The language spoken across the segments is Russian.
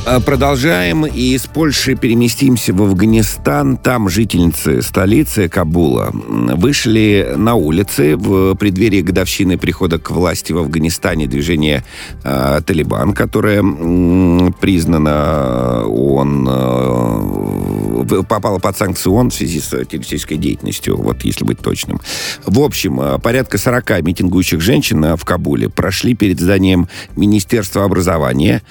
Продолжаем, и из Польши переместимся в Афганистан. Там жительницы столицы Кабула вышли на улицы в преддверии годовщины прихода к власти в Афганистане движения «Талибан», которое признано ООН, попало под санкции ООН в связи с террористической деятельностью, вот если быть точным. В общем, порядка 40 митингующих женщин в Кабуле прошли перед зданием Министерства образования.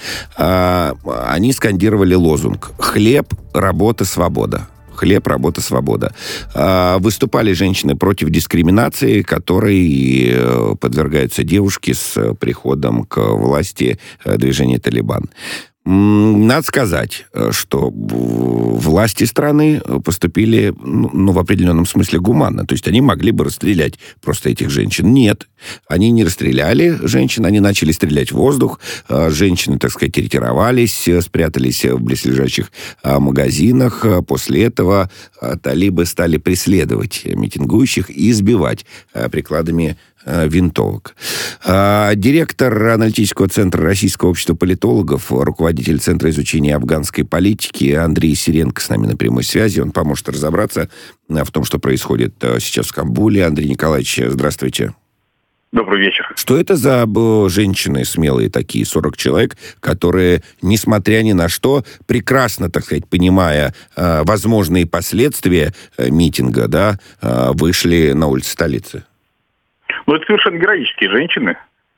Они скандировали лозунг «Хлеб, работа, свобода». Хлеб, работа, свобода. Выступали женщины против дискриминации, которой подвергаются девушки с приходом к власти движения «Талибан». Надо сказать, что власти страны поступили, в определенном смысле гуманно. То есть они могли бы расстрелять просто этих женщин. Нет, они не расстреляли женщин, они начали стрелять в воздух. Женщины, так сказать, ретировались, спрятались в близлежащих магазинах. После этого талибы стали преследовать митингующих и избивать прикладами винтовок. Директор аналитического центра Российского общества политологов, руководитель Центра изучения афганской политики Андрей Сиренко с нами на прямой связи. Он поможет разобраться в том, что происходит сейчас в Стамбуле. Андрей Николаевич, здравствуйте. Добрый вечер. Что это за женщины смелые такие, 40 человек, которые, несмотря ни на что, прекрасно, так сказать, понимая возможные последствия митинга, вышли на улицы столицы? Это совершенно героические женщины.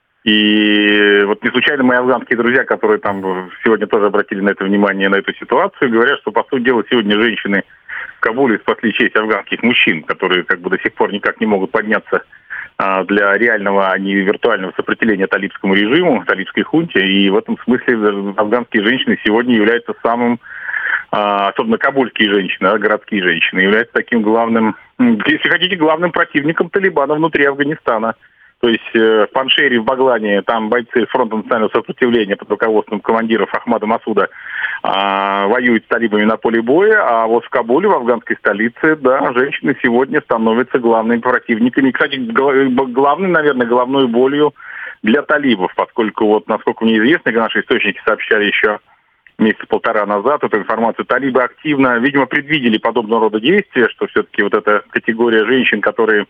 И вот не случайно мои афганские друзья, которые там сегодня тоже обратили на это внимание, на эту ситуацию, говорят, что, по сути дела, сегодня женщины в Кабуле спасли честь афганских мужчин, которые до сих пор никак не могут подняться для реального, а не виртуального сопротивления талибскому режиму, талибской хунте. И в этом смысле афганские женщины сегодня являются самым, особенно кабульские женщины, городские женщины, являются таким главным, если хотите, главным противником Талибана внутри Афганистана. То есть в Паншере, в Баглане, там бойцы фронта национального сопротивления под руководством командиров Ахмада Масуда воюют с талибами на поле боя, а вот в Кабуле, в афганской столице, женщины сегодня становятся главными противниками. И, кстати, головной болью для талибов, поскольку, насколько мне известно, наши источники сообщали еще месяца полтора назад эту информацию, талибы активно, видимо, предвидели подобного рода действия, что все-таки эта категория женщин, которые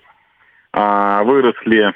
выросли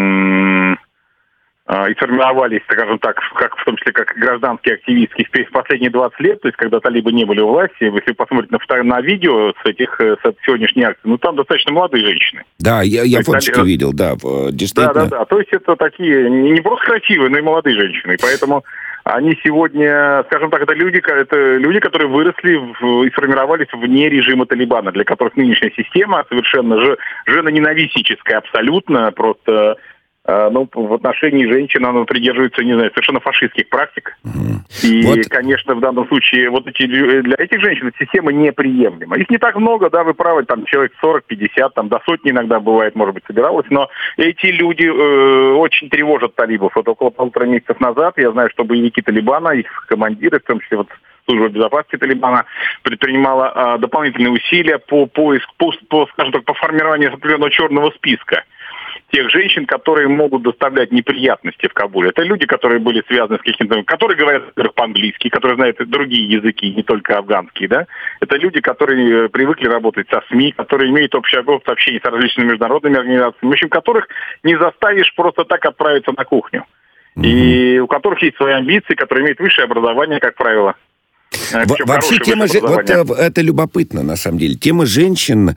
и формировались, скажем так, в том числе как гражданские активистки в последние 20 лет, то есть когда талибы не были у власти, если посмотреть на видео с сегодняшней акции, там достаточно молодые женщины. Да, я фоточки видел, действительно. Да, то есть это такие не просто красивые, но и молодые женщины, поэтому они сегодня, скажем так, это люди, которые выросли и сформировались вне режима Талибана, для которых нынешняя система совершенно женоненавистническая, абсолютно, просто в отношении женщин она придерживается, совершенно фашистских практик. И, конечно, в данном случае для этих женщин система неприемлема. Их не так много, вы правы, там человек 40-50, до сотни иногда бывает, может быть, собиралось, но эти люди очень тревожат талибов. Около 1,5 месяцев назад я знаю, что боевики Талибана, их командиры, в том числе служба безопасности Талибана, предпринимала дополнительные усилия по формированию определенного черного списка тех женщин, которые могут доставлять неприятности в Кабуле. Это люди, которые были связаны с каким-то... которые говорят, во-первых, по-английски, которые знают другие языки, не только афганские, Это люди, которые привыкли работать со СМИ, которые имеют общий опыт общения с различными международными организациями, в общем, которых не заставишь просто так отправиться на кухню. И у которых есть свои амбиции, которые имеют высшее образование, как правило. Вообще тема это любопытно, на самом деле. Тема женщин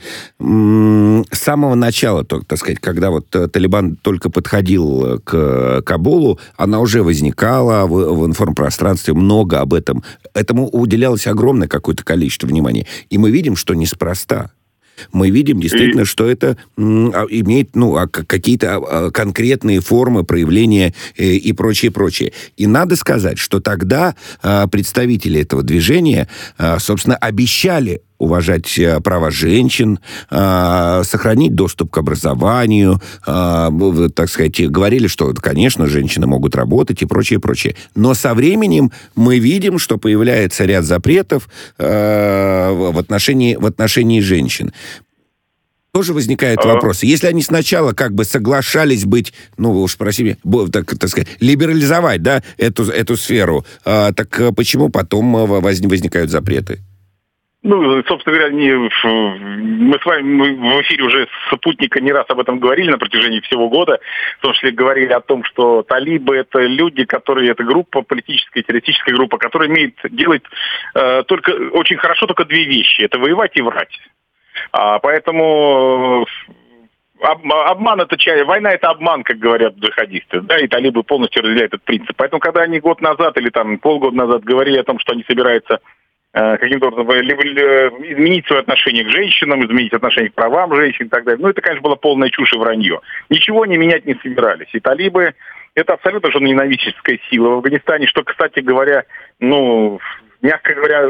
с самого начала, так сказать, когда Талибан только подходил к Кабулу, она уже возникала в информпространстве, много об этом. Этому уделялось огромное какое-то количество внимания. И мы видим, что неспроста. Мы видим действительно, что это имеет какие-то конкретные формы проявления и прочее, прочее. И надо сказать, что тогда представители этого движения, собственно, обещали уважать права женщин, сохранить доступ к образованию, так сказать, говорили, что, конечно, женщины могут работать и прочее, прочее. Но со временем мы видим, что появляется ряд запретов в отношении женщин. тоже возникают вопросы. Если они сначала как бы соглашались быть, ну, вы уж простите, так сказать, либерализовать, да, эту сферу, так почему потом возникают запреты? Ну, собственно говоря, мы с вами в эфире уже с «Спутника» не раз об этом говорили на протяжении всего года. В том числе говорили о том, что талибы — это люди, которые, это группа, политическая, террористическая группа, которая делает только очень хорошо только две вещи. Это воевать и врать. Поэтому обман — это война — это обман, как говорят джихадисты, да, и талибы полностью разделяют этот принцип. Поэтому, когда они год назад или там полгода назад говорили о том, что они собираются каким-то образом либо изменить свое отношение к женщинам, изменить отношение к правам женщин и так далее. Ну, это, конечно, была полная чушь и вранье. Ничего они менять не собирались. И талибы — это абсолютно же ненавистническая сила в Афганистане, что, кстати говоря, ну, мягко говоря,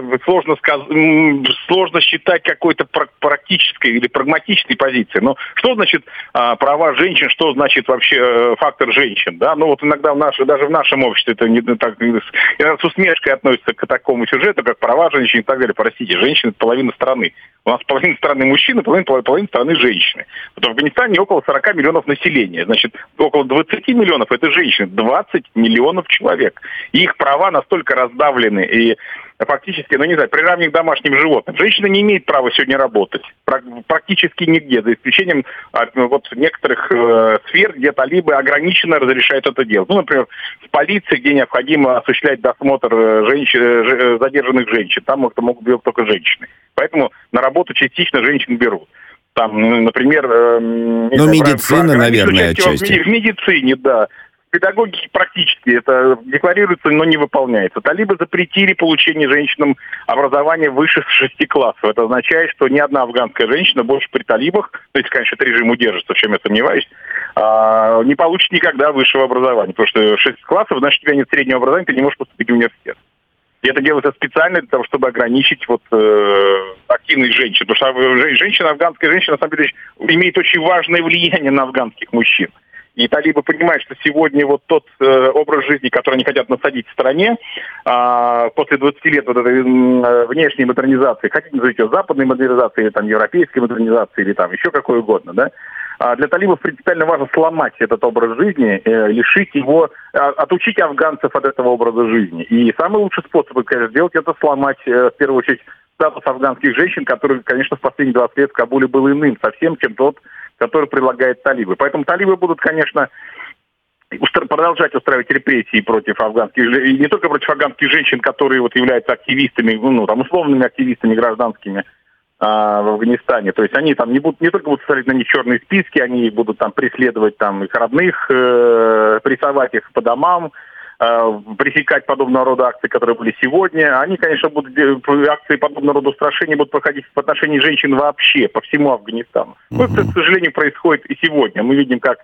сложно считать какой-то практической или прагматичной позицией. Но что значит права женщин, что значит вообще фактор женщин? Да? Ну вот иногда даже в нашем обществе это не так, с усмешкой относится к такому сюжету, как права женщин и так далее. Простите, женщины — это половина страны. У нас половина страны мужчины, половина страны женщины. Вот в Афганистане около 40 миллионов населения. Значит, около 20 миллионов — это женщины. 20 миллионов человек. И их права настолько раздавлены и фактически, ну не знаю, приравнены к домашним животным. Женщина не имеет права сегодня работать. Практически нигде, за исключением вот некоторых сфер, где талибы ограниченно разрешают это делать. Ну, например, в полиции, где необходимо осуществлять досмотр задержанных женщин. Там это могут делать только женщины. Поэтому на работу частично женщин берут. Там, например... Ну, медицина, наверное, отчасти. В медицине, да. Педагогики практически это декларируется, но не выполняется. Талибы запретили получение женщинам образования выше 6 классов. Это означает, что ни одна афганская женщина больше при талибах, то есть, конечно, этот режим удержится, в чем я сомневаюсь, не получит никогда высшего образования. Потому что 6 классов, значит, у тебя нет среднего образования, ты не можешь поступить в университет. И это делается специально для того, чтобы ограничить активность женщин. Потому что афганская женщина, на самом деле, имеет очень важное влияние на афганских мужчин. И талибы понимают, что сегодня вот тот образ жизни, который они хотят насадить в стране, после 20 лет вот этой внешней модернизации, хотите назовите ее западной модернизацией, или там европейской модернизацией, или там еще какой угодно, да, для талибов принципиально важно сломать этот образ жизни, лишить его, отучить афганцев от этого образа жизни. И самый лучший способ, конечно, сделать, это сломать, в первую очередь, статус афганских женщин, который, конечно, в последние 20 лет в Кабуле был иным совсем, чем тот, который предлагает талибы. Поэтому талибы будут, конечно, продолжать устраивать репрессии против афганских, и не только против афганских женщин, которые вот являются активистами, там условными активистами гражданскими в Афганистане. То есть они там не только будут ставить на них черные списки, они будут там преследовать там их родных, прессовать их по домам, пресекать подобного рода акции, которые были сегодня. Они, конечно, акции подобного рода устрашения будут проходить в отношении женщин вообще, по всему Афганистану. Это, к сожалению, происходит и сегодня. Мы видим, как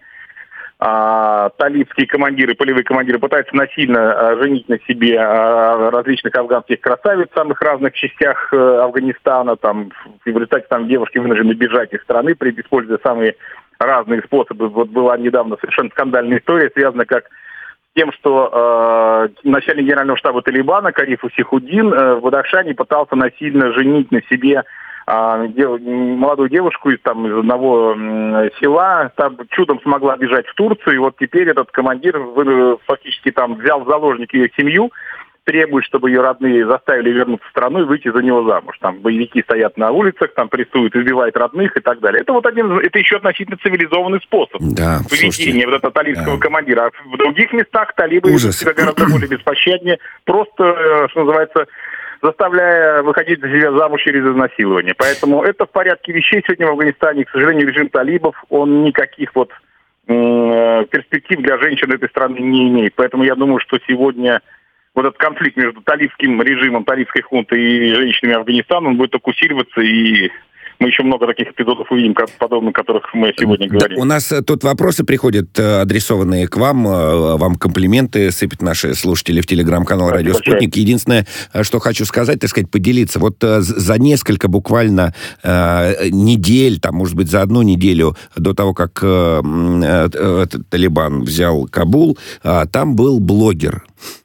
талибские командиры, полевые командиры пытаются насильно женить на себе различных афганских красавиц в самых разных частях Афганистана. Там, в результате там девушки вынуждены бежать из страны, используя самые разные способы. Вот была недавно совершенно скандальная история, связанная как тем, что начальник генерального штаба Талибана Кариф Усихуддин в Бадахшане пытался насильно женить на себе молодую девушку из одного села, там чудом смогла бежать в Турцию, и вот теперь этот командир фактически там взял в заложники ее семью, требует, чтобы ее родные заставили вернуться в страну и выйти за него замуж. Там боевики стоят на улицах, там прессуют, избивают родных и так далее. Это вот это еще относительно цивилизованный способ поведения вот этого талибского командира. А в других местах талибы ведут себя гораздо более беспощаднее, просто, что называется, заставляя выходить за себя замуж через изнасилование. Поэтому это в порядке вещей сегодня в Афганистане. К сожалению, режим талибов, он никаких перспектив для женщин этой страны не имеет. Поэтому я думаю, что сегодня вот этот конфликт между талибским режимом, талибской хунтой и женщинами Афганистана, он будет только усиливаться, и мы еще много таких эпизодов увидим, подобных, о которых мы сегодня говорим. У нас тут вопросы приходят, адресованные к вам. Вам комплименты сыпят наши слушатели в телеграм-канал «Радио Спутник». Единственное, что хочу сказать, так сказать, поделиться. Вот за несколько буквально недель, там, может быть, за одну неделю до того, как Талибан взял Кабул, там был блогер.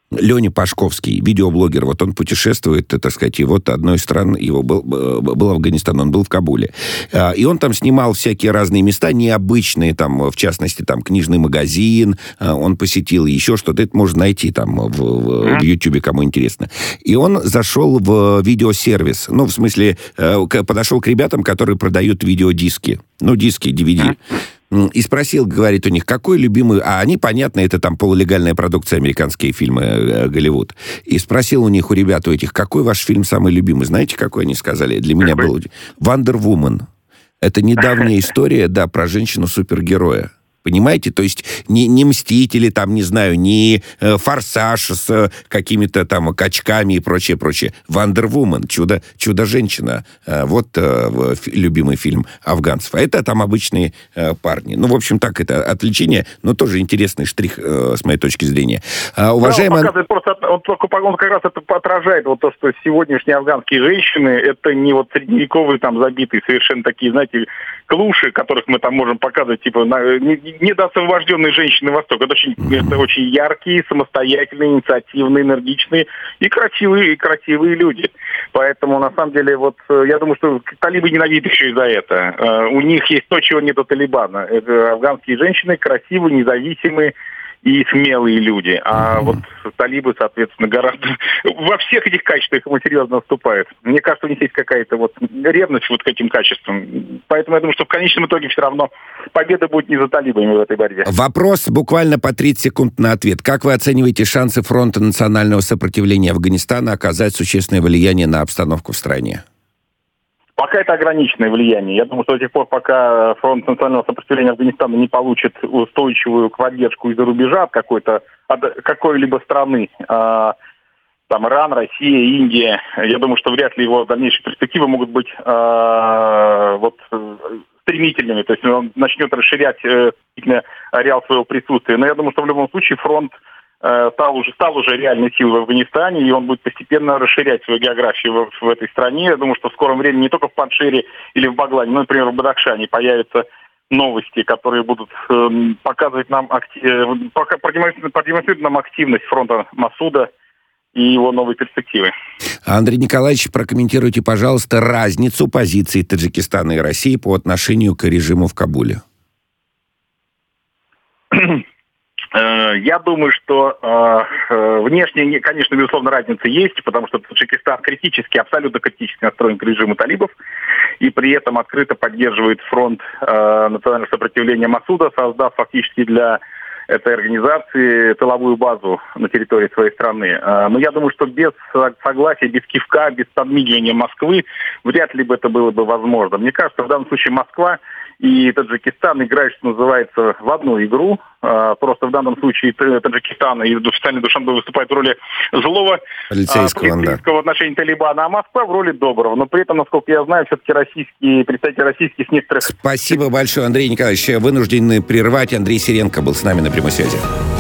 Леня Пашковский, видеоблогер, вот он путешествует, так сказать, и вот одной из стран его был Афганистан, он был в Кабуле. И он там снимал всякие разные места, необычные, там, в частности, там, книжный магазин, он посетил еще что-то, это можно найти там в Ютьюбе, кому интересно. И он зашел в видеосервис, ну, в смысле, подошел к ребятам, которые продают видеодиски, ну, диски, DVD. И спросил, говорит, у них, какой любимый... А они, понятно, это там полулегальная продукция, американские фильмы, Голливуд. И спросил у них, у ребят, у этих, какой ваш фильм самый любимый? Знаете, какой они сказали? Для меня был «Wonder Woman». Это недавняя история, да, про женщину-супергероя. Понимаете? То есть не «Мстители», там, не знаю, не «Форсаж» с какими-то там качками и прочее. «Wonder Woman», «Чудо-женщина». Вот любимый фильм афганцев. А это там обычные парни. Ну, в общем, так, это отвлечение, но тоже интересный штрих с моей точки зрения. Уважаемый... Да, он как раз это отражает вот то, что сегодняшние афганские женщины, это не вот средневековые там забитые, совершенно такие, знаете, клуши, которых мы там можем показывать, типа, недоосвобожденные женщины Востока. Это очень яркие, самостоятельные, инициативные, энергичные и красивые люди. Поэтому, на самом деле, вот, я думаю, что талибы ненавидят еще и за это. У них есть то, чего нет у Талибана. Это афганские женщины красивые, независимые и смелые люди. А вот талибы, соответственно, гораздо... Во всех этих качествах ему серьезно наступают. Мне кажется, у них есть какая-то вот ревность вот к этим качествам. Поэтому я думаю, что в конечном итоге все равно победа будет не за талибами в этой борьбе. Вопрос буквально по 30 секунд на ответ. Как вы оцениваете шансы Фронта национального сопротивления Афганистана оказать существенное влияние на обстановку в стране? Пока это ограниченное влияние. Я думаю, что до тех пор, пока Фронт национального сопротивления Афганистана не получит устойчивую поддержку из-за рубежа от какой-либо страны, там Иран, Россия, Индия, я думаю, что вряд ли его дальнейшие перспективы могут быть стремительными. То есть он начнет расширять ареал своего присутствия. Но я думаю, что в любом случае фронт стал уже реальной силой в Афганистане, и он будет постепенно расширять свою географию в этой стране. Я думаю, что в скором времени не только в Паншире или в Баглане, но, например, в Бадахшане появятся новости, которые будут показывать нам, продемонстрировать нам активность фронта Масуда и его новые перспективы. Андрей Николаевич, прокомментируйте, пожалуйста, разницу позиций Таджикистана и России по отношению к режиму в Кабуле. Я думаю, что внешне, конечно, безусловно, разница есть, потому что Таджикистан абсолютно критически настроен к режиму талибов, и при этом открыто поддерживает фронт национального сопротивления Масуда, создав фактически для этой организации тыловую базу на территории своей страны. Но я думаю, что без согласия, без кивка, без подмигивания Москвы вряд ли бы это было бы возможно. Мне кажется, в данном случае Москва и Таджикистан играют, что называется, в одну игру. Просто в данном случае Таджикистан и официальный Душанбе выступает в роли злого полицейского в отношении Талибана, а Москва в роли доброго. Но при этом, насколько я знаю, все-таки представители российских с некоторых... Спасибо большое, Андрей Николаевич. Вынуждены прервать. Андрей Сиренко был с нами на прямой связи.